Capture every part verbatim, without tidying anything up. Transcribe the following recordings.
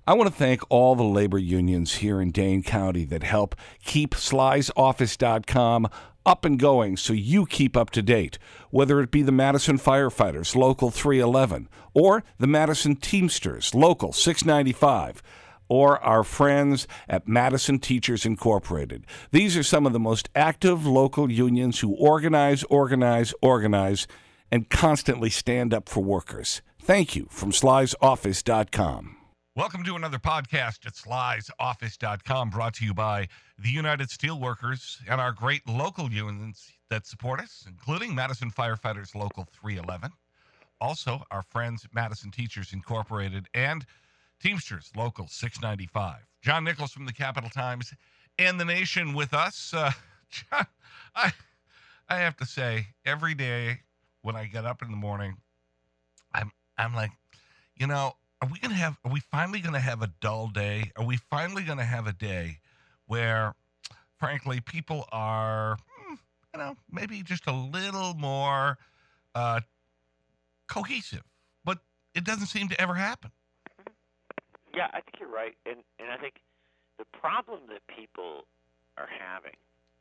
I want to thank all the labor unions here in Dane County that help keep Sly's Office dot com up and going so you keep up to date, whether it be the Madison Firefighters, Local three eleven, or the Madison Teamsters, Local six ninety-five, or our friends at Madison Teachers Incorporated. These are some of the most active local unions who organize, organize, organize, and constantly stand up for workers. Thank you from Sly's Office dot com. Welcome to another podcast at Sly's Office dot com, brought to you by the United Steelworkers and our great local unions that support us, including Madison Firefighters Local three eleven, also our friends at Madison Teachers Incorporated, and Teamsters Local six ninety-five. John Nichols from the Capital Times and The Nation with us. Uh, John, I, I have to say, every day when I get up in the morning, I'm I'm like, you know, Are we gonna have? Are we finally gonna have a dull day? Are we finally gonna have a day where, frankly, people are, hmm, you know, maybe just a little more uh, cohesive? But it doesn't seem to ever happen. Yeah, I think you're right, and and I think the problem that people are having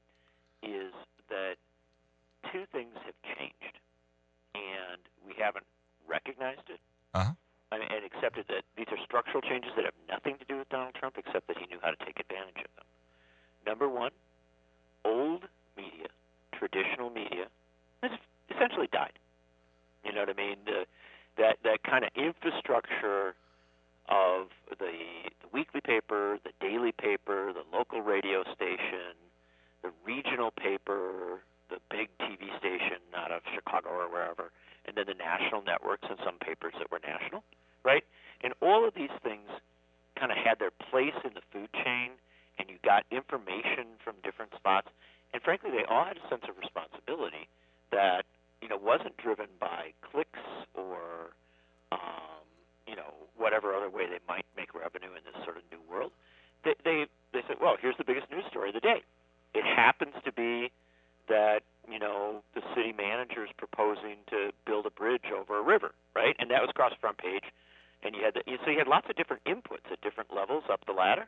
is that two things have changed, and we haven't recognized it. Uh huh. And accepted that these are structural changes that have nothing to do with Donald Trump, except that he knew how to take advantage of them. Number one, old media, traditional media, has essentially died. You know what I mean? The, that that kind of infrastructure of the, the weekly paper, the daily paper, the local radio station, the regional paper, the big T V station out of Chicago or wherever, and then the national networks and some papers that were national, right? And all of these things kind of had their place in the food chain, and you got information from different spots. And frankly, they all had a sense of responsibility that, you know, wasn't driven by clicks or, um, you know, whatever other way they might make revenue in this sort of new world. They, they, they said, well, here's the biggest news story of the day. It happens to be that, you know, the city manager is proposing to build a bridge over a river, right? And that was across the front page. And you had the, so you had lots of different inputs at different levels up the ladder.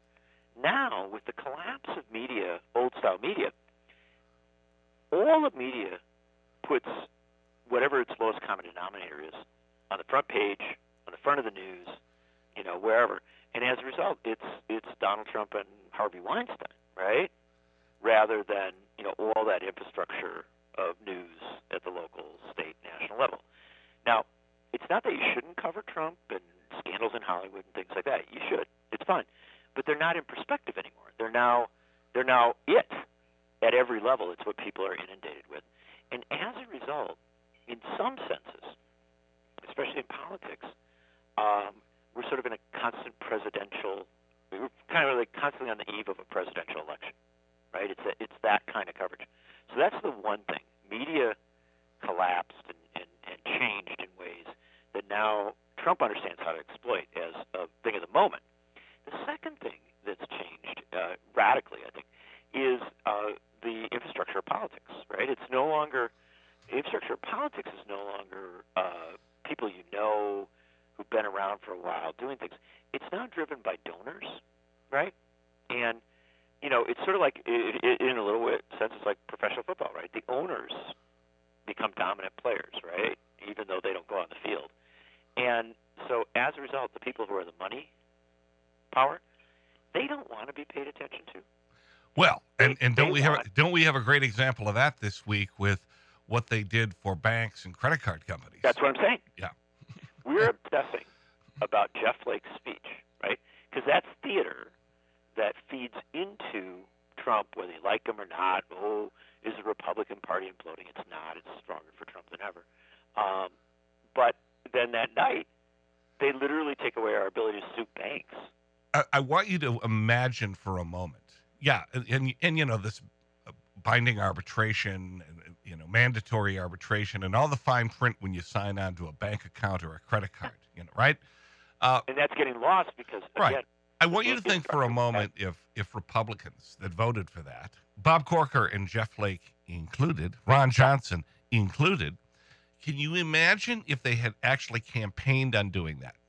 Now, with the collapse of media, old-style media, all of media puts whatever its lowest common denominator is on the front page, on the front of the news, you know, wherever. And as a result, it's it's Donald Trump and Harvey Weinstein, right? Rather than, you know, all that infrastructure of news at the local, state, national level. Now, it's not that you shouldn't cover Trump and scandals in Hollywood and things like that. You should. It's fine. But they're not in perspective anymore. They're now they're now it at every level. It's what people are inundated with. And as a result, in some senses, especially in politics, um, we're sort of in a constant presidential, we're kind of like constantly on the eve of a presidential election. Right? It's a, it's that kind of coverage. So that's the one thing. Media collapsed and, and, and changed in ways that now Trump understands how to exploit as a thing of the moment. The second thing that's changed uh, radically, I think, is uh, the infrastructure of politics. Right? It's no longer the infrastructure of politics is no longer uh, people you know who've been around for a while doing things. It's now driven by donors, right? And you know, it's sort of like, in a little sense, it's like professional football, right? The owners become dominant players, right, even though they don't go on the field. And so as a result, the people who are the money power, they don't want to be paid attention to. Well, and, and don't they we have want, don't we have a great example of that this week with what they did for banks and credit card companies? That's what I'm saying. Yeah. We're obsessing about Jeff Flake's speech, right? Because that's theater that feeds into Trump, whether you like him or not. Oh, is the Republican Party imploding? It's not. It's stronger for Trump than ever. Um, but then that night, they literally take away our ability to sue banks. I, I want you to imagine for a moment. Yeah, and, and, and you know, this binding arbitration and, you know, mandatory arbitration and all the fine print when you sign on to a bank account or a credit card, you know, right? Uh, and that's getting lost because, right. again, I want you to think for a moment if if Republicans that voted for that, Bob Corker and Jeff Flake included, Ron Johnson included, can you imagine if they had actually campaigned on doing that?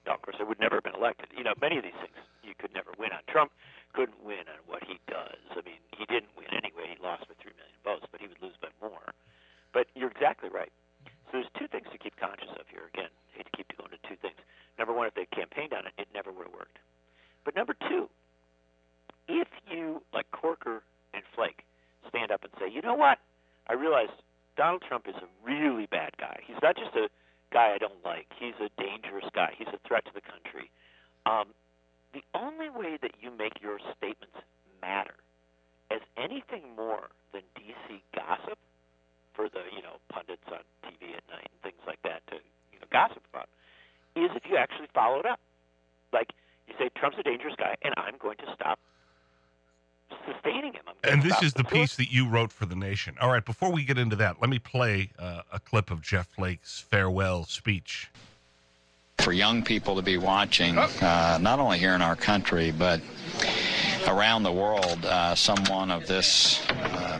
Of course, I would never have been elected. You know, many of these things you could never win on. Trump couldn't win on what he does. I mean, he didn't win anyway. He lost by three million votes, but he would lose by more. But you're exactly right. So there's two things to keep conscious of here. Again, I hate to keep going to two things. Number one, if they campaigned on it, it never would have worked. But number two, if you, like Corker and Flake, stand up and say, you know what, I realize Donald Trump is a really bad guy. He's not just a guy I don't like. He's a dangerous guy. He's a threat to the country. Um, the only way that you make your statements matter as anything more than D C gossip for the, you know, pundits on T V at night and things like that to, you know, gossip about, is if you actually follow it up. Like, you say, Trump's a dangerous guy, and I'm going to stop sustaining him. I'm going And to this stop is the supporting piece that you wrote for The Nation. All right, before we get into that, let me play uh, a clip of Jeff Flake's farewell speech. For young people to be watching, uh, not only here in our country, but around the world, uh, someone of this uh,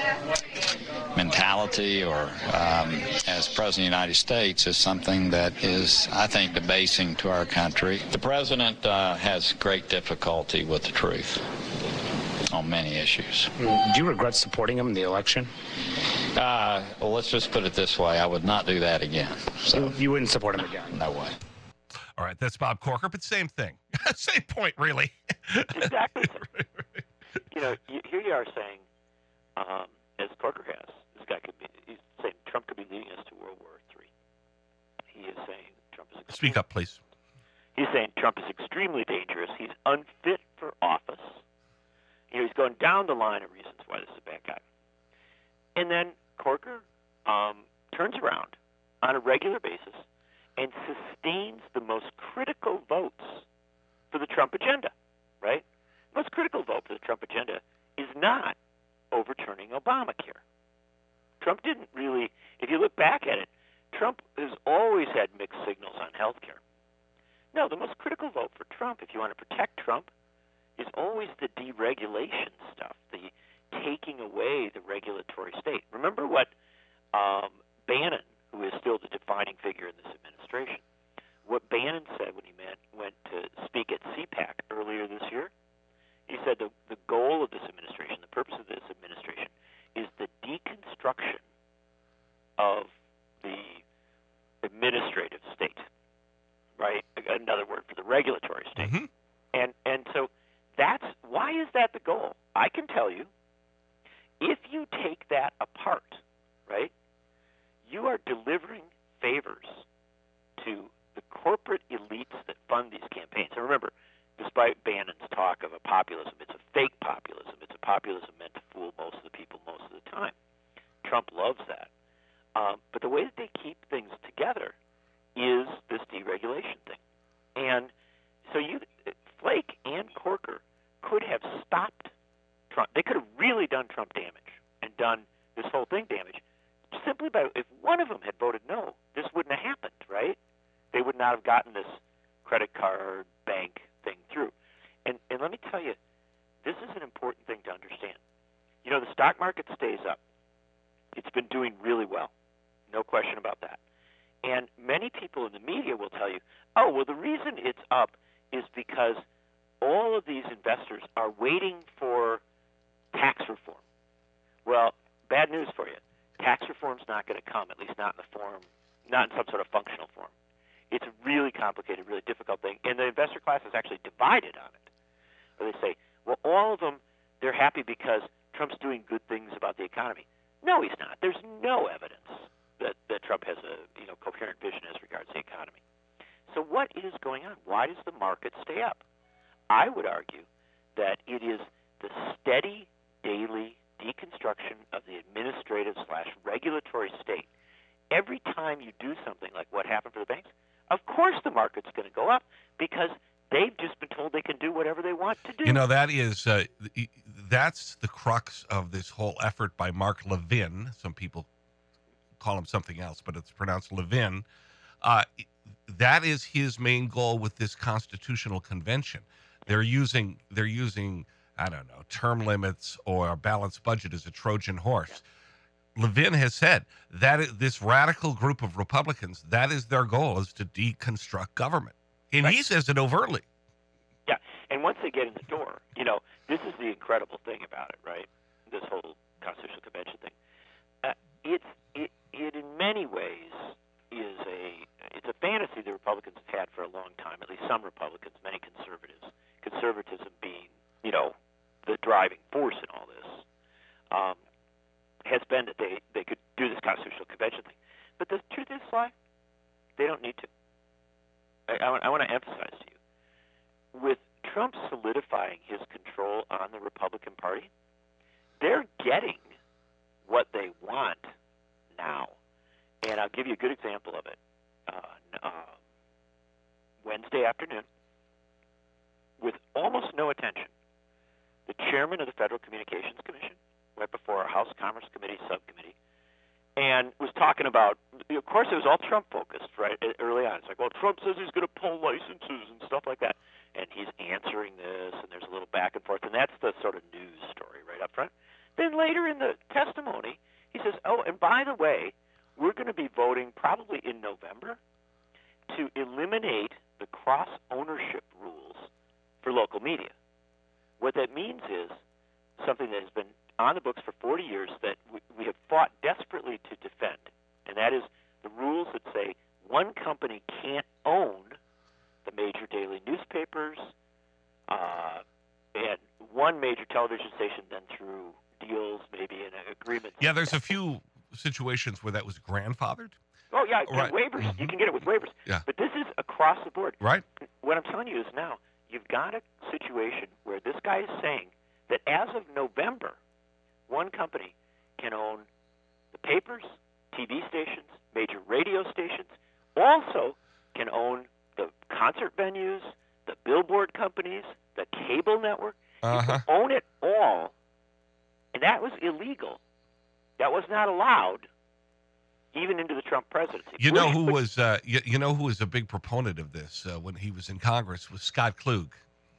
mentality or um, as President of the United States is something that is, I think, debasing to our country. The President uh, has great difficulty with the truth on many issues. Do you regret supporting him in the election? Uh, well, let's just put it this way. I would not do that again. So You wouldn't support him again? no way. All right, that's Bob Corker, but same thing. Same point, really. Exactly. You know, you, here you are saying, um, as Corker has, this guy could be, he's saying Trump could be leading us to World War Three. He is saying Trump is extremely, Speak up, please. He's saying Trump is extremely dangerous. He's unfit for office. You know, he's going down the line of reasons why this is a bad guy. And then Corker um, turns around on a regular basis and sustains the most critical votes for the Trump agenda, right? The most critical vote for the Trump agenda is not overturning Obamacare. Trump didn't really, if you look back at it, Trump has always had mixed signals on health care. No, the most critical vote for Trump, if you want to protect Trump, is always the deregulation stuff, the taking away the regulatory state. Remember what um, Bannon, who is still the defining figure in this administration, what Bannon said when he met, went to speak at CPAC earlier this year. He said the, the goal of this administration, the purpose of this administration, is the deconstruction of the administrative state, right? Another word for the regulatory state. Mm-hmm. And and so that's, why is that the goal? I can tell you, if you take that apart, right, you are delivering favors to the corporate elites that fund these campaigns. And remember, despite Bannon's talk of a populism, it's a fake populism. It's a populism meant to fool most of the people most of the time. Trump loves that. Um, but the way that they keep things together is this deregulation thing. And so you, Flake and Corker could have stopped Trump. They could have really done Trump damage and done this whole thing damage simply by, if one of them had voted no, this wouldn't have happened, right? They would not have gotten this credit card bank thing through. And and let me tell you, this is an important thing to understand. You know, the stock market stays up. It's been doing really well. No question about that. And many people in the media will tell you, oh, well, the reason it's up is because all of these investors are waiting for tax reform. Well, bad news for you. Tax reform's not going to come, at least not in the form, not in some sort of functional form. It's a really complicated, really difficult thing. And the investor class is actually divided on it. Or they say, well, all of them, they're happy because Trump's doing good things about the economy. No, he's not. There's no evidence that, that Trump has a you know coherent vision as regards the economy. So what is going on? Why does the market stay up? I would argue that it is the steady, daily deconstruction of the administrative slash regulatory state. Every time you do something like what happened for the banks, of course the market's going to go up because they've just been told they can do whatever they want to do. You know, that is, uh, that's the crux of this whole effort by Mark Levin. Some people call him something else, but it's pronounced Levin. Uh, that is his main goal with this constitutional convention. They're using, they're using, I don't know, term limits or a balanced budget as a Trojan horse. Levin has said that this radical group of Republicans, that is their goal, is to deconstruct government. And Right. he says it overtly. Yeah, and once they get in the door, you know, this is the incredible thing about it, right? This whole Constitutional Convention thing. Uh, it's it, it in many ways is a it's a fantasy the Republicans have had for a long time. At least some Republicans, many conservatives. Conservatism being, you know, the driving force in all this, um, has been that they they could do this Constitutional Convention thing. But the truth is, Sly, they don't need to. I, I, I want to emphasize to you. With Trump solidifying his control on the Republican Party, they're getting what they want now. And I'll give you a good example of it. Uh, uh, Wednesday afternoon, with almost no attention, the chairman of the Federal Communications Commission, right before our House Commerce Committee subcommittee, and was talking about, of course, it was all Trump-focused, right, early on. It's like, well, Trump says he's going to pull licenses and stuff like that. And he's answering this, and there's a little back and forth, and that's the sort of news story right up front. Then later in the testimony, he says, oh, and by the way, we're going to be voting probably in November to eliminate the cross-ownership rules for local media. What that means is something that has been on the books for forty years that we, we have fought desperately to defend, and that is the rules that say one company can't own the major daily newspapers, uh, and one major television station, then through deals, maybe in agreements. Yeah, there's a few situations where that was grandfathered. Oh, yeah, Right. waivers. Mhm. You can get it with waivers. Yeah. But this is across the board. Right. What I'm telling you is now, you've got a situation where this guy is saying that as of November, one company can own the papers, T V stations, major radio stations, also can own the concert venues, the billboard companies, the cable network. Uh-huh. You can own it all, and that was illegal. That was not allowed, even into the Trump presidency. You know Bush- who was uh, you, you know who was a big proponent of this uh, when he was in Congress was Scott Klug.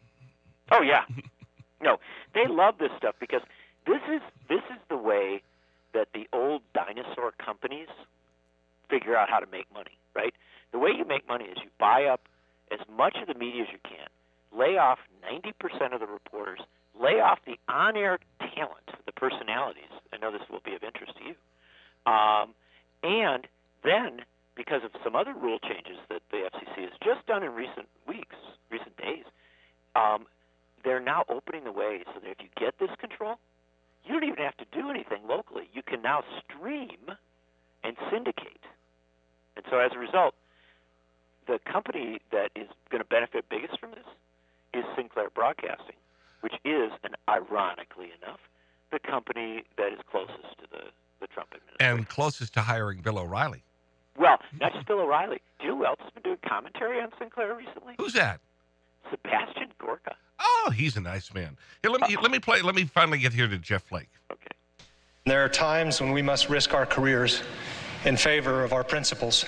Oh yeah, no, they love this stuff because this is this is the way that the old dinosaur companies figure out how to make money, right? The way you make money is you buy up as much of the media as you can, lay off ninety percent of the reporters, lay off the on-air talent, the personalities. I know this will be of interest to you. Um, and then, because of some other rule changes that the F C C has just done in recent weeks, recent days, um, they're now opening the way so that if you get this control, you don't even have to do anything locally. You can now stream and syndicate. And so as a result, the company that is going to benefit biggest from this is Sinclair Broadcasting, which is, and ironically enough, the company that is closest to the, the Trump administration. And closest to hiring Bill O'Reilly. Well, not just Bill O'Reilly. Do you know who else has been doing commentary on Sinclair recently? Who's that? Sebastian Gorka. Oh, he's a nice man. Here, let me let me play. Let me finally get here to Jeff Flake. Okay. There are times when we must risk our careers in favor of our principles.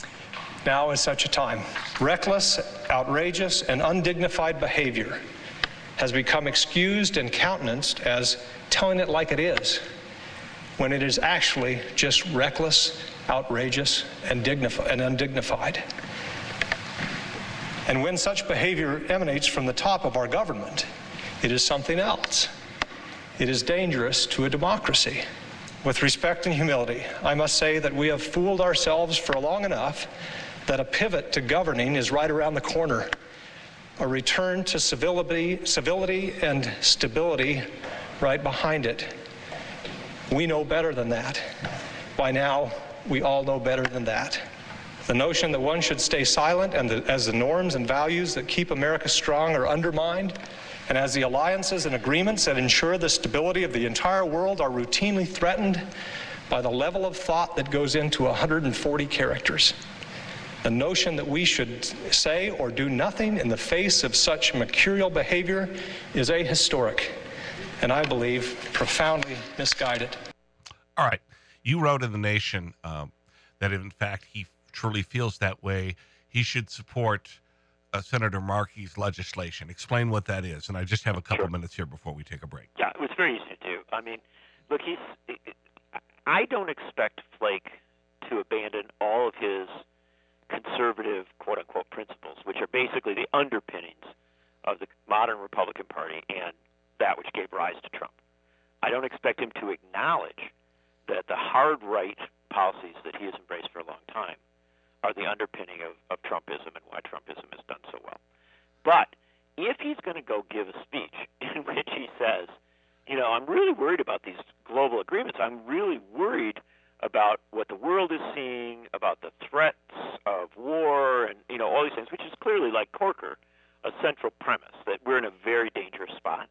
Now is such a time. Reckless, outrageous, and undignified behavior has become excused and countenanced as telling it like it is, when it is actually just reckless, outrageous, and, dignifi- and undignified. And when such behavior emanates from the top of our government, it is something else. It is dangerous to a democracy. With respect and humility, I must say that we have fooled ourselves for long enough that a pivot to governing is right around the corner. A return to civility, civility and stability right behind it. We know better than that. By now, we all know better than that. The notion that one should stay silent and the, as the norms and values that keep America strong are undermined, and as the alliances and agreements that ensure the stability of the entire world are routinely threatened by the level of thought that goes into one hundred forty characters. The notion that we should say or do nothing in the face of such mercurial behavior is ahistoric, and I believe profoundly misguided. All right. You wrote in The Nation um, that if, in fact, he truly feels that way, he should support uh, Senator Markey's legislation. Explain what that is. And I just have a couple Sure. minutes here before we take a break. Yeah, it was very easy to do. I mean, look, he's. I don't expect Flake to abandon all of his conservative, quote-unquote, principles, which are basically the underpinnings of the modern Republican Party and that which gave rise to Trump. I don't expect him to acknowledge that the hard right policies that he has embraced for a long time are the underpinning of, of Trumpism and why Trumpism has done so well. But if he's going to go give a speech in which he says, you know, I'm really worried about these global agreements. I'm really worried about what the world is seeing, about the threats of war and, you know, all these things, which is clearly, like Corker, a central premise that we're in a very dangerous spot.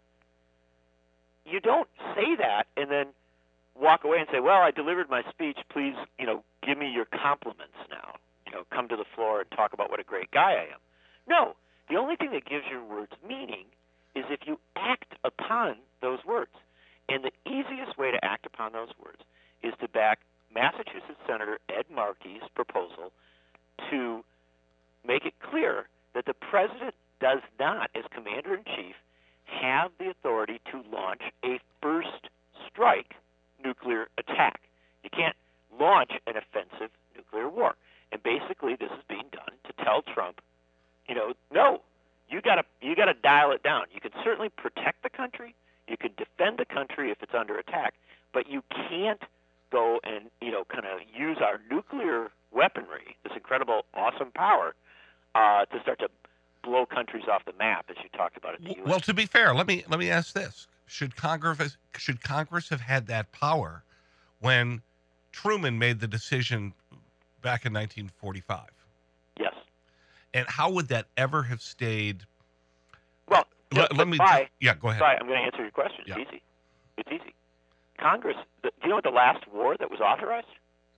You don't say that and then walk away and say, well, I delivered my speech. Please, you know, give me your compliments now. You know, come to the floor and talk about what a great guy I am. No, the only thing that gives your words meaning is if you act upon those words. And the easiest way to act upon those words is to back Massachusetts Senator Ed Markey's proposal to make it clear that the president does not, as commander-in-chief, have the authority to launch a first strike nuclear attack. You can't launch an offensive nuclear war. And basically this is being done to tell Trump, you know, no, you gotta you gotta dial it down. You can certainly protect the country, you can defend the country if it's under attack, but you can't go and, you know, kind of use our nuclear weaponry, this incredible, awesome power, uh, to start to blow countries off the map, as you talked about in the U S. Well, to be fair, let me let me ask this: Should Congress should Congress have had that power when Truman made the decision back in nineteen forty-five? Yes. And how would that ever have stayed? Well, let, let me. by, yeah, go ahead. By, I'm going to answer your question. It's Yeah. easy. It's easy. Congress. The, do you know what the last war that was authorized?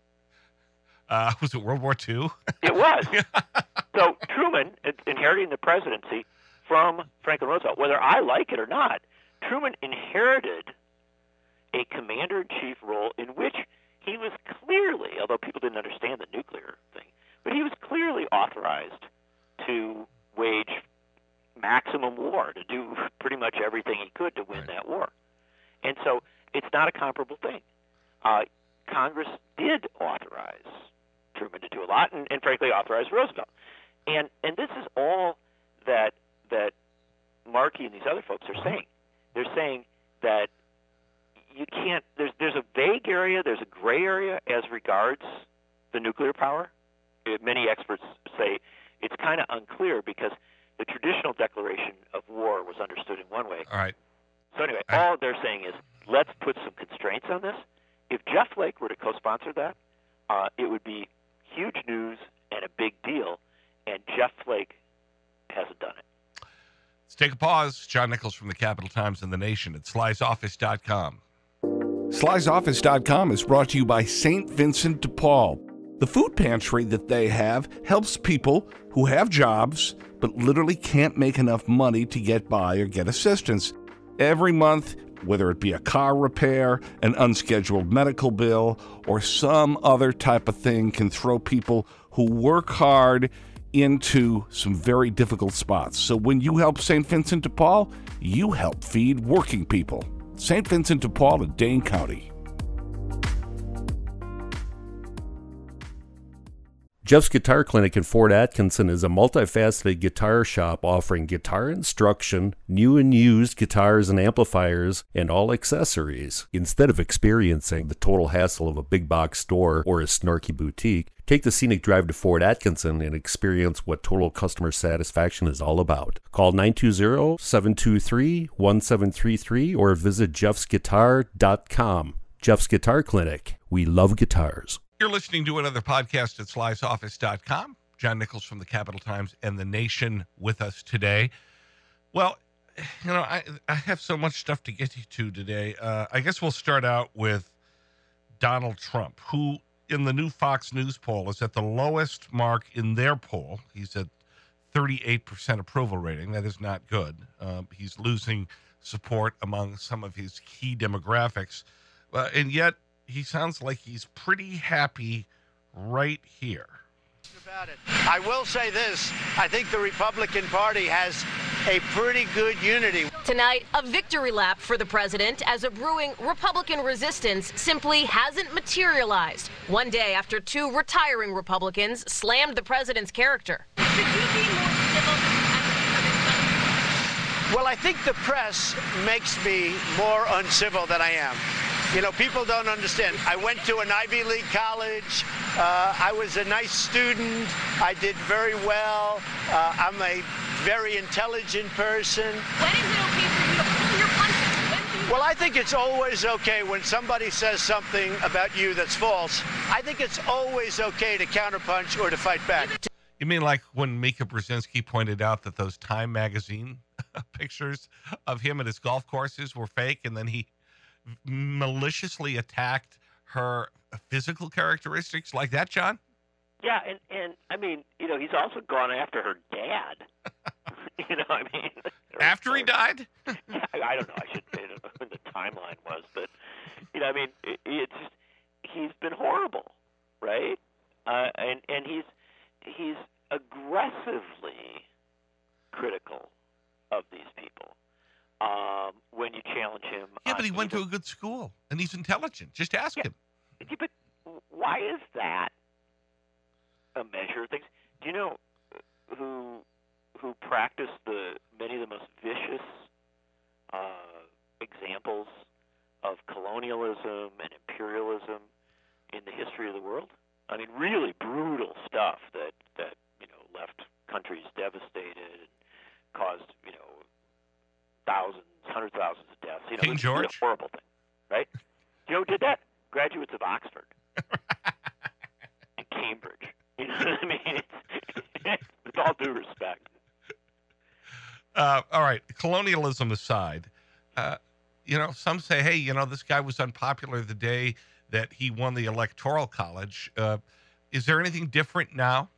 Uh, was it World War Two? It was. So Truman, inheriting the presidency from Franklin Roosevelt, whether I like it or not, Truman inherited a commander-in-chief role in which he was clearly, although people didn't understand the nuclear thing, but he was clearly authorized to wage maximum war, to do pretty much everything he could to win Right. that war. And so it's not a comparable thing. Uh, Congress did authorize Truman to do a lot, and, and frankly authorized Roosevelt. And and this is all that that Markey and these other folks are saying. They're saying that you can't. There's there's a vague area, there's a gray area as regards the nuclear power. It, many experts say it's kind of unclear because the traditional declaration of war was understood in one way. All right. So anyway, I- all they're saying is let's put some constraints on this. If Jeff Flake were to co-sponsor that, uh, it would be huge news and a big deal, and Jeff Flake hasn't done it. Let's take a pause. John Nichols from the Capital Times and the Nation at Sly's Office dot com. Sly's Office dot com is brought to you by Saint Vincent de Paul. The food pantry that they have helps people who have jobs but literally can't make enough money to get by or get assistance. Every month, whether it be a car repair, an unscheduled medical bill, or some other type of thing, can throw people who work hard into some very difficult spots. So when you help Saint Vincent de Paul, you help feed working people. Saint Vincent de Paul in Dane County. Jeff's Guitar Clinic in Fort Atkinson is a multifaceted guitar shop offering guitar instruction, new and used guitars and amplifiers, and all accessories. Instead of experiencing the total hassle of a big box store or a snarky boutique, take the scenic drive to Fort Atkinson and experience what total customer satisfaction is all about. Call nine two zero, seven two three, one seven three three or visit jeffs guitar dot com. Jeff's Guitar Clinic. We love guitars. You're listening to another podcast at Sly's Office dot com. John Nichols from the Capital Times and the Nation with us today. Well, you know, I I have so much stuff to get to today. Uh, I guess we'll start out with Donald Trump, who in the new Fox News poll is at the lowest mark in their poll. He's at thirty-eight percent approval rating. That is not good. Uh, he's losing support among some of his key demographics. Uh, and yet, he sounds like he's pretty happy right here. About it. I will say this. I think the Republican Party has a pretty good unity. Tonight, a victory lap for the president as a brewing Republican resistance simply hasn't materialized. One day after two retiring Republicans slammed the president's character. Should you be more civil as Well, I think the press makes me more uncivil than I am. You know, people don't understand. I went to an Ivy League college. Uh, I was a nice student. I did very well. Uh, I'm a very intelligent person. When is it okay for you to pull your punches? When do you... Well, I think it's always okay when somebody says something about you that's false. I think it's always okay to counterpunch or to fight back. You mean like when Mika Brzezinski pointed out that those Time magazine pictures of him at his golf courses were fake, and then he maliciously attacked her physical characteristics like that, John? Yeah, and, and I mean, you know, he's also gone after her dad. you know, I mean. After he died? yeah, I don't know. I should say when the timeline was, but, you know, I mean, it, it's just, he's been horrible, right? Uh, and, and he's he's aggressively critical of these people. Um, when you challenge him. Yeah, but he went evil. to a good school, and he's intelligent. Just ask yeah. him. Yeah, but why is that a measure of things? Do you know who who practiced the many of the most vicious uh, examples of colonialism and imperialism in the history of the world? I mean, really brutal stuff that, that you know left countries devastated and caused you know. thousands, hundreds of thousands of deaths. You know, King it's George? Really a horrible thing, right? You know who did that? Graduates of Oxford and Cambridge. You know what I mean? It's, with all due respect. Uh, all right, colonialism aside, uh, you know, some say, hey, you know, this guy was unpopular the day that he won the Electoral College. Uh, is there anything different now?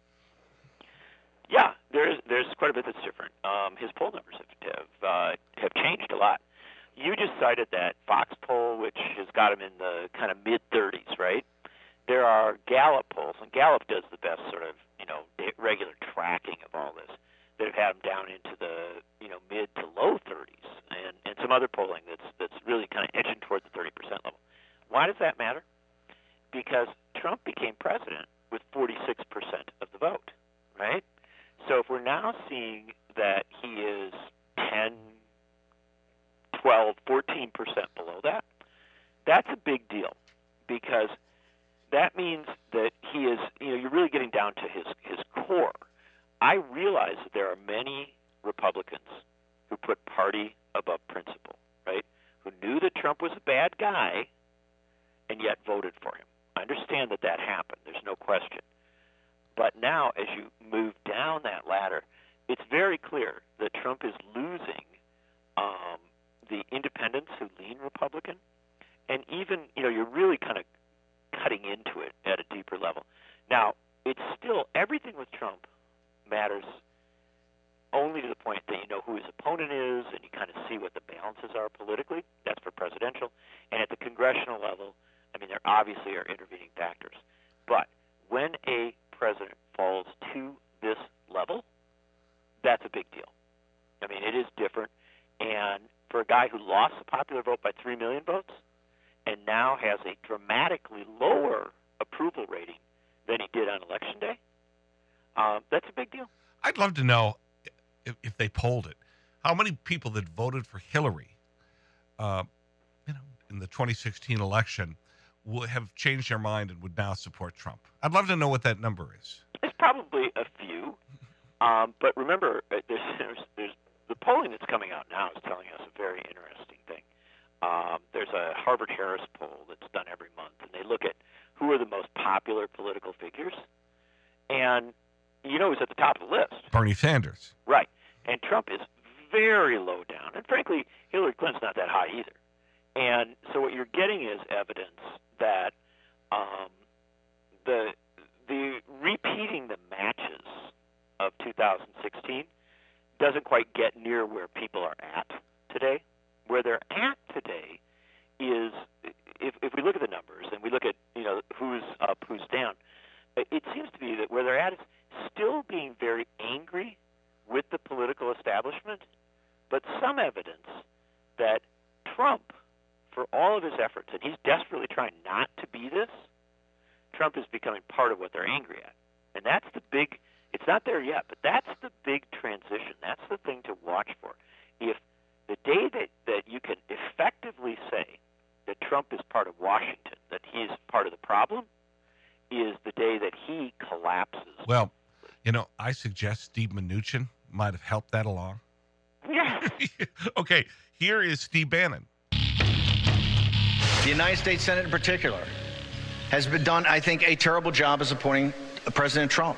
Yeah, there's there's quite a bit that's different. Um, his poll numbers have have, uh, have changed a lot. You just cited that Fox poll, which has got him in the kind of mid thirties, right? There are Gallup polls, and Gallup does the best sort of you know regular tracking of all this, that have had him down into the you know mid to low thirties, and and some other polling that's that's really kind of edging toward the thirty percent level. Why does that matter? Because Trump became president with forty-six percent of the vote, right? So if we're now seeing that he is ten, twelve, fourteen percent below that, that's a big deal because that means that he is, you know, you're really getting down to his, his core. I realize that there are many Republicans who put party above principle, right, who knew that Trump was a bad guy and yet voted for him. I understand that that happened. There's no question. But now, as you move down that ladder, it's very clear that Trump is losing um, the independents who lean Republican, and even, you know, you're really kind of cutting into it at a deeper level. Now, it's still, everything with Trump matters only to the point that you know who his opponent is and you kind of see what the balances are politically. That's for presidential. And at the congressional level, I mean, there obviously are intervening factors. But when a president falls to this level, that's a big deal. I mean, it is different. And for a guy who lost the popular vote by three million votes and now has a dramatically lower approval rating than he did on Election Day, um, that's a big deal. I'd love to know, if, if they polled it, how many people that voted for Hillary uh, you know, in the twenty sixteen election would have changed their mind and would now support Trump. I'd love to know what that number is. It's probably a few. Um, but remember, there's, there's, there's the polling that's coming out now is telling us a very interesting thing. Um, there's a Harvard-Harris poll that's done every month, and they look at who are the most popular political figures. And you know who's at the top of the list? Bernie Sanders. Right. And Trump is very low down. And frankly, Hillary Clinton's not that high either. And so what you're getting is evidence that um, the the repeating the matches of two thousand sixteen doesn't quite get near where people are at today. Where they're at today is, if, if we look at the numbers and we look at you know who's up, who's down, it seems to be that where they're at is still being very angry with the political establishment but some evidence that Trump, for all of his efforts, and he's desperately trying not to be this, Trump is becoming part of what they're angry at. And that's the big, it's not there yet, but that's the big transition. That's the thing to watch for. If the day that, that you can effectively say that Trump is part of Washington, that he's part of the problem, is the day that he collapses. Well, you know, I suggest Steve Mnuchin might have helped that along. Yeah. Okay, here is Steve Bannon. The United States Senate in particular has been done, I think, a terrible job of supporting President Trump.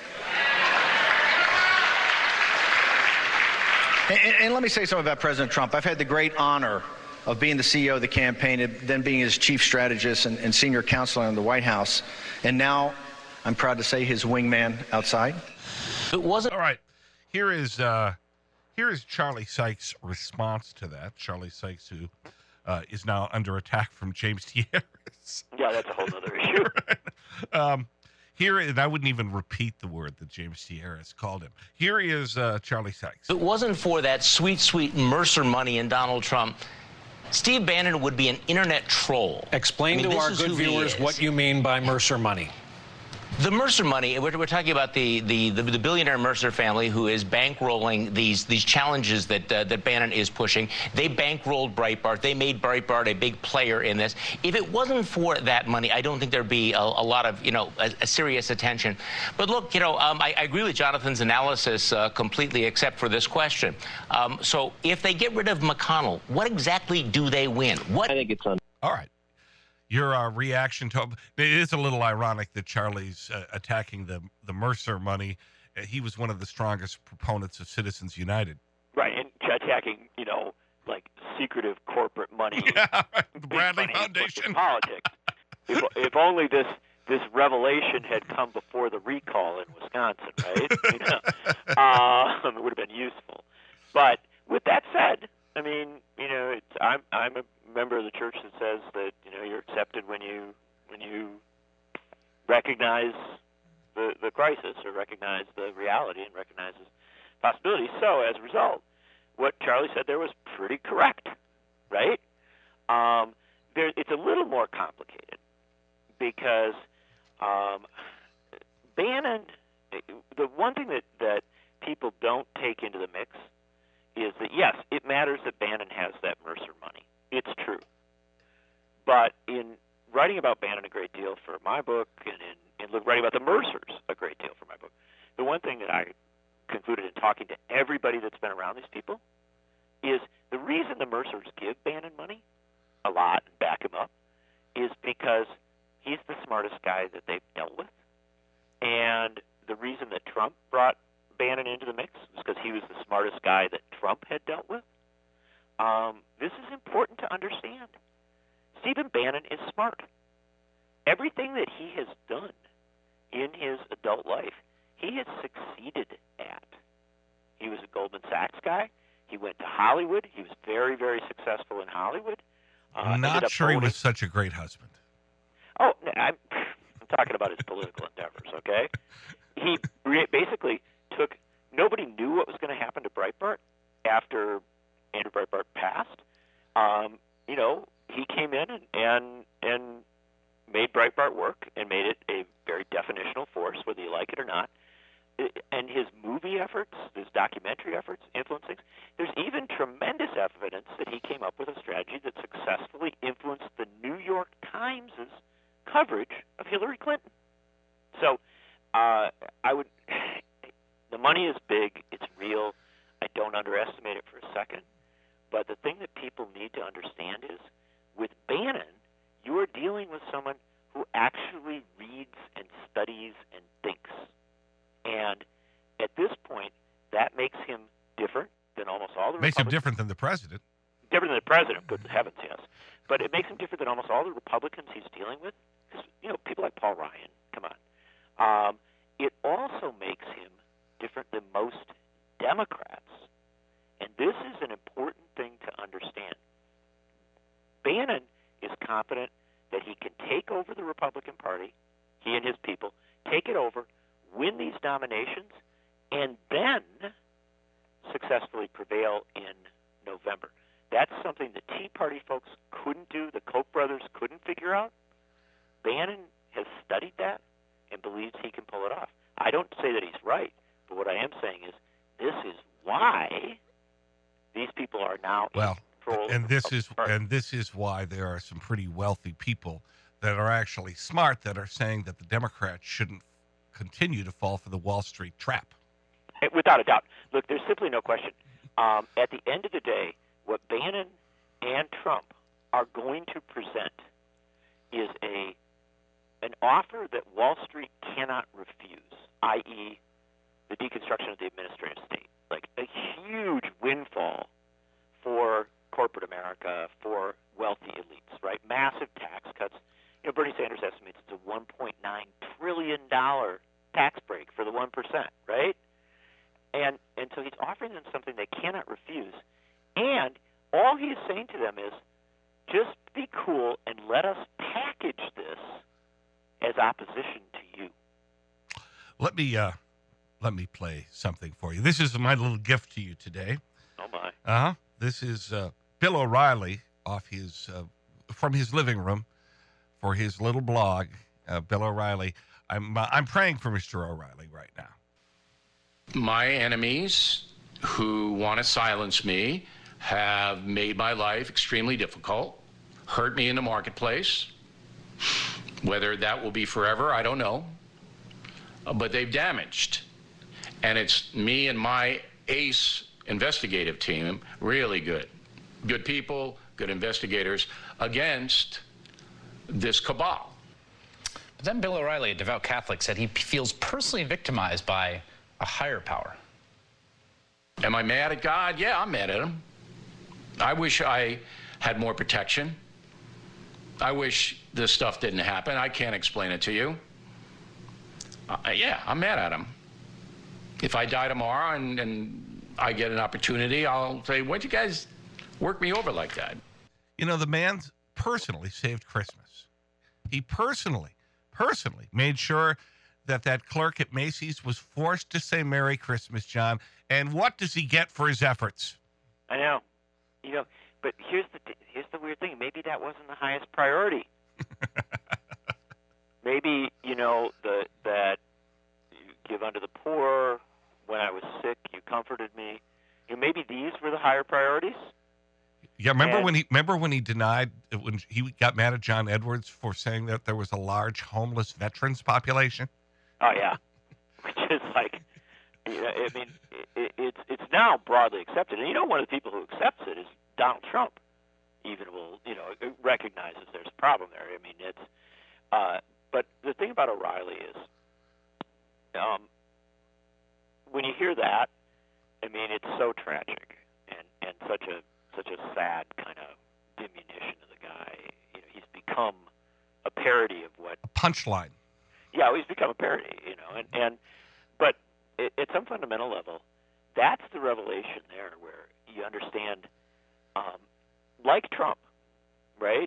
And, and, and let me say something about President Trump. I've had the great honor of being the C E O of the campaign, and then being his chief strategist and, and senior counselor in the White House. And now, I'm proud to say, his wingman outside. It wasn't. All right. Here is uh, here is Charlie Sykes' response to that. Charlie Sykes, who uh, is now under attack from James T. Harris. Yeah, that's a whole other issue. Right. Um, here, and I wouldn't even repeat the word that James T. Harris called him. Here is uh, Charlie Sykes. If it wasn't for that sweet, sweet Mercer money in Donald Trump, Steve Bannon would be an internet troll. Explain I mean, to our good viewers what you mean by Mercer money. The Mercer money, we're, we're talking about the, the, the, the billionaire Mercer family who is bankrolling these these challenges that uh, that Bannon is pushing. They bankrolled Breitbart. They made Breitbart a big player in this. If it wasn't for that money, I don't think there'd be a, a lot of, you know, a, a serious attention. But look, you know, um, I, I agree with Jonathan's analysis uh, completely, except for this question. Um, so if they get rid of McConnell, what exactly do they win? What? I think it's on. All right. Your uh, reaction to it is a little ironic that Charlie's uh, attacking the the Mercer money. Uh, he was one of the strongest proponents of Citizens United. Right, and attacking, you know, like secretive corporate money. Yeah, right. The Bradley money Foundation. in politics. if, if only this this revelation had come before the recall in Wisconsin, right? You know, um, it would have been useful. But with that said, I mean, you know, it's, I'm I'm a member of the church that says that, you know, you're accepted when you when you recognize the the crisis, or recognize the reality and recognize the possibility. So as a result, what Charlie said there was pretty correct, right? Um, there, it's a little more complicated because um, Bannon. The one thing that that people don't take into the mix is that, yes, it matters that Bannon has that Mercer money. It's true. But in writing about Bannon a great deal for my book, and in, in writing about the Mercers a great deal for my book, the one thing that I concluded in talking to everybody that's been around these people is the reason the Mercers give Bannon money a lot and back him up is because he's the smartest guy that they've dealt with. And the reason that Trump brought Bannon into the mix was because he was the smartest guy that Trump had dealt with. Um, this is important to understand. Stephen Bannon is smart. Everything that he has done in his adult life, he has succeeded at. He was a Goldman Sachs guy. He went to Hollywood. He was very, very successful in Hollywood. Uh, I'm not sure owning... he was such a great husband. Oh, I'm, I'm talking about his political endeavors, okay? He basically took, nobody knew what was going to happen to Breitbart after Andrew Breitbart passed. Um, you know, he came in and, and and made Breitbart work and made it a very definitional force, whether you like it or not. And his movie efforts, his documentary efforts, influenced things. There's even tremendous evidence that he came up with a strategy that successfully influenced the New York Times' coverage of Hillary Clinton. So uh, I would, the money is big, it's real. I don't underestimate it for a second. But the thing that people need to understand is, with Bannon, you are dealing with someone who actually reads and studies and thinks. And at this point, that makes him different than almost all the Makes him Republicans. different than the president. Different than the president, good heavens, yes. But it makes him different than almost all the Republicans he's dealing with. Because, you know, people like Paul Ryan, come on. Um, it also makes him different than most Democrats. And this is an important thing to understand. Bannon is confident that he can take over the Republican Party, he and his people, take it over, win these nominations, and then successfully prevail in November. That's something the Tea Party folks couldn't do, the Koch brothers couldn't figure out. Bannon has studied that and believes he can pull it off. I don't say that he's right, but what I am saying is this is why these people are now well, in control. And this of is the party. and this is why there are some pretty wealthy people that are actually smart that are saying that the Democrats shouldn't continue to fall for the Wall Street trap. Without a doubt. Look, there's simply no question. Um, at the end of the day, what Bannon and Trump are going to present is a an offer that Wall Street cannot refuse, that is the deconstruction of the administrative state. Like a huge windfall for corporate America, for wealthy elites, right? Massive tax cuts. You know, Bernie Sanders estimates it's a one point nine trillion dollars tax break for the one percent, right? And and so he's offering them something they cannot refuse. And all he is saying to them is, just be cool and let us package this as opposition to you. Let me uh, let me play something for you. This is my little gift to you today. Oh my! Uh huh. This is uh, Bill O'Reilly off his uh, from his living room for his little blog. Uh, Bill O'Reilly. I'm uh, I'm praying for Mister O'Reilly right now. My enemies who want to silence me have made my life extremely difficult, hurt me in the marketplace. Whether that will be forever, I don't know. But they've damaged. And it's me and my ace investigative team, really good. Good people, good investigators, against this cabal. But then Bill O'Reilly, a devout Catholic, said he feels personally victimized by a higher power. Am I mad at God? Yeah, I'm mad at him. I wish I had more protection. I wish this stuff didn't happen. I can't explain it to you. Uh, yeah, I'm mad at him. If I die tomorrow and, and I get an opportunity, I'll say, why'd you guys work me over like that? You know, the man personally saved Christmas. He personally, personally made sure that that clerk at Macy's was forced to say Merry Christmas, John. And what does he get for his efforts? I know. You know, but here's the here's the weird thing. Maybe that wasn't the highest priority. Maybe, you know, the that you give unto the poor. When I was sick, you comforted me. You know, maybe these were the higher priorities. Yeah, remember and, when he remember when he denied when he got mad at John Edwards for saying that there was a large homeless veterans population? Oh yeah, which is like, you know, I mean, it, it's it's now broadly accepted, and you know, one of the people who accepts it is Donald Trump. Even will, you know, recognizes there's a problem there. I mean, it's. Uh, but the thing about O'Reilly is, um, when you hear that, I mean, it's so tragic and and such a such a sad kind of diminution of the guy. You know, he's become a parody of what a punchline. Yeah, he's become a parody, you know, and, and but it, at some fundamental level, that's the revelation there where you understand, um, like Trump, right?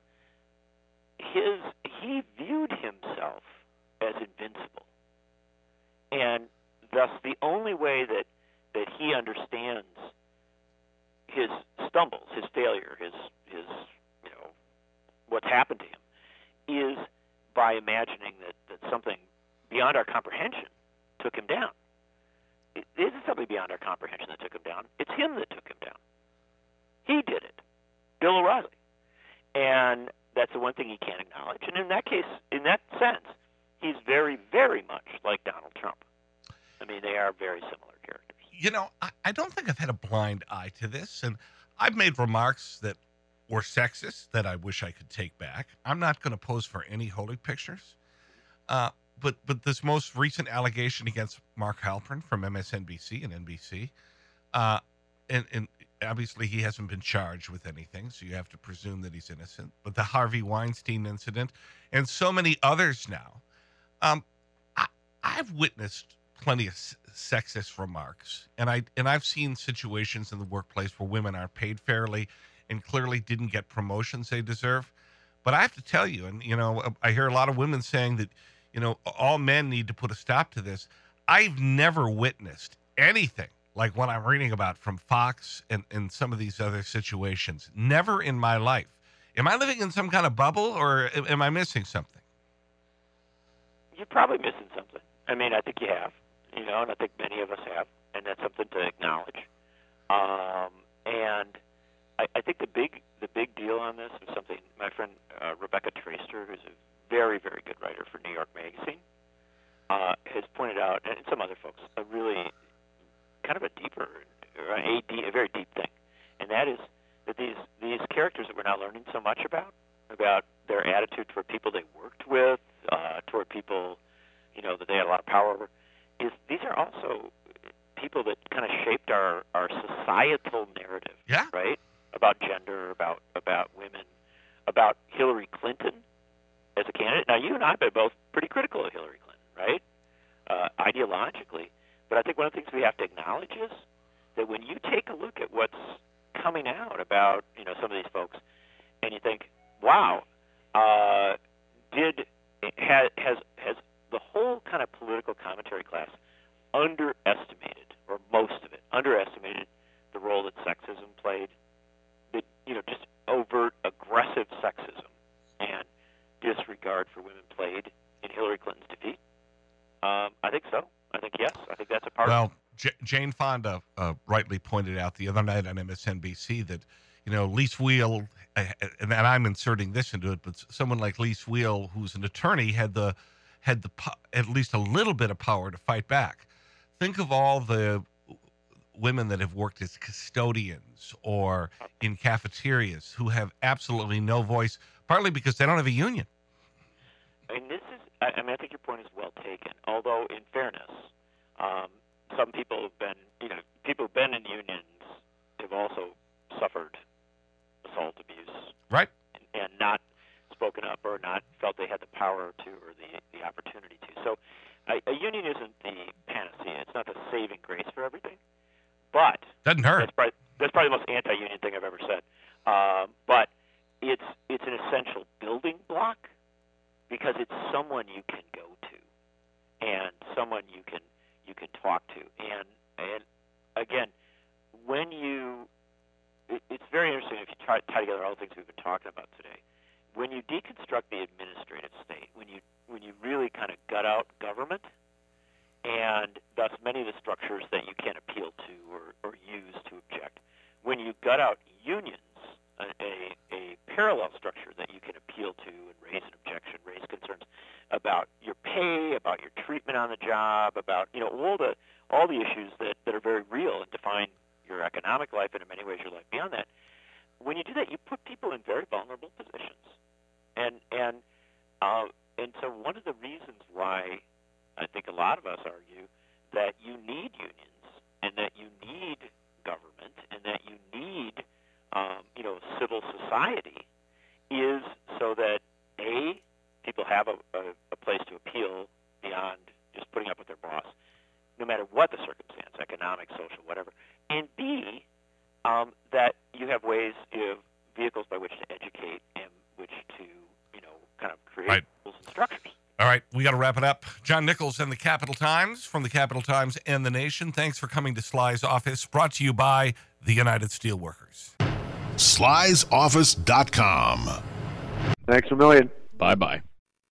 His he viewed himself as invincible, and thus the only way that that he understands his stumbles, his failure, his his you know what's happened to him is by imagining that, that something beyond our comprehension took him down. It isn't something beyond our comprehension that took him down. It's him that took him down. He did it. Bill O'Reilly. And that's the one thing he can't acknowledge. And in that case, in that sense, he's very, very much like Donald Trump. I mean, they are very similar characters. You know, I, I don't think I've had a blind eye to this. And I've made remarks that or sexist that I wish I could take back. I'm not going to pose for any holy pictures. Uh, but but this most recent allegation against Mark Halperin from M S N B C and N B C, uh, and, and obviously he hasn't been charged with anything, so you have to presume that he's innocent. But the Harvey Weinstein incident and so many others now. Um, I, I've witnessed plenty of sexist remarks, and, I, and I've seen situations in the workplace where women aren't paid fairly and clearly didn't get promotions they deserve. But I have to tell you, and, you know, I hear a lot of women saying that, you know, all men need to put a stop to this. I've never witnessed anything like what I'm reading about from Fox and, and some of these other situations. Never in my life. Am I living in some kind of bubble, or am I missing something? You're probably missing something. I mean, I think you have, you know, and I think many of us have, and that's something to acknowledge. Um, and I, I think the big the big deal on this is something my friend uh, Rebecca Traister, who's a very, very good writer for New York Magazine, uh, has pointed out, and some other folks, a really kind of a deeper, or a, deep, a very deep thing, and that is that these these characters that we're now learning so much about, about their attitude toward people they worked with, uh, toward people, you know, that they had a lot of power over, is these are also people that kind of shaped our, our societal narrative, yeah. right? About gender, about about women, about Hillary Clinton as a candidate. Now, you and I have been both pretty critical of Hillary Clinton, right? Uh, ideologically. But I think one of the things we have to acknowledge is that when you take a look at what's coming out about, you know, some of these folks, and you think, wow, uh, did has has has the whole kind of political commentary class underestimated, or most of it, underestimated the role that sexism played, that, you know, just overt aggressive sexism and disregard for women played in Hillary Clinton's defeat? Um, I think so. I think yes. I think that's a part well, of it. J- Jane Fonda uh, rightly pointed out the other night on M S N B C that, you know, Lise Wheel, uh, and I'm inserting this into it, but someone like Lise Wheel, who's an attorney, had the had the at least a little bit of power to fight back. Think of all the women that have worked as custodians or in cafeterias who have absolutely no voice, partly because they don't have a union. I mean, this is, I mean, I think your point is well taken. Although, in fairness, um, some people have been, you know, people who've been in unions have also suffered assault, abuse, right, and, and not spoken up or not felt they had the power to or the the opportunity to. So, a, a union isn't the panacea. It's not the saving grace for everything. But doesn't hurt. That's probably, that's probably the most anti-union thing I've ever said. Um, but it's it's an essential building block because it's someone you can go to and someone you can you can talk to. And and again, when you it, it's very interesting if you try tie together all the things we've been talking about today. When you deconstruct the administrative state, when you when you really kind of gut out government, and thus many of the structures that you can appeal to or, or use to object. When you gut out unions, a, a, a parallel structure that you can appeal to and raise an objection, raise concerns about your pay, about your treatment on the job, about, you know, all the all the issues that, that are very real and define your economic life and in many ways your life beyond that. When you do that, you put people in very vulnerable positions. And and uh, and so one of the reasons why I think a lot of us argue that you need unions and that you need government and that you need, um, you know, civil society is so that, A, people have a, a, a place to appeal beyond just putting up with their boss, no matter what the circumstance, economic, social, whatever, and B, um, that you have ways, you know, vehicles by which to educate and which to, you know, kind of create right. rules and structures. All right, we got to wrap it up. John Nichols and the Capital Times, from the Capital Times and the Nation. Thanks for coming to Sly's office, brought to you by the United Steelworkers. Slys Office dot com. Thanks a million. Bye-bye.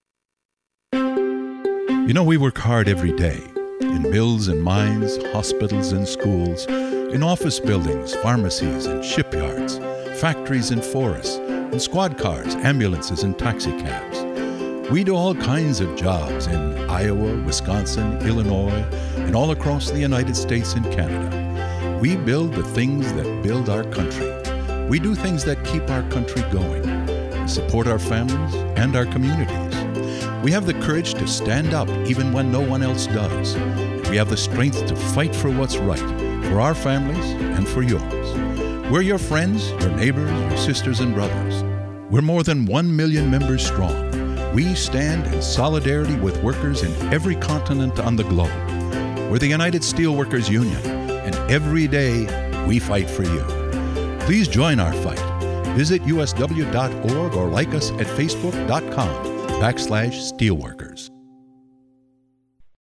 You know, we work hard every day in mills and mines, hospitals and schools, in office buildings, pharmacies and shipyards, factories and forests, in squad cars, ambulances and taxi cabs. We do all kinds of jobs in Iowa, Wisconsin, Illinois, and all across the United States and Canada. We build the things that build our country. We do things that keep our country going, support our families and our communities. We have the courage to stand up even when no one else does. And we have the strength to fight for what's right, for our families and for yours. We're your friends, your neighbors, your sisters and brothers. We're more than one million members strong. We stand in solidarity with workers in every continent on the globe. We're the United Steelworkers Union, and every day we fight for you. Please join our fight. Visit U S W dot org or like us at facebook dot com backslash steelworkers.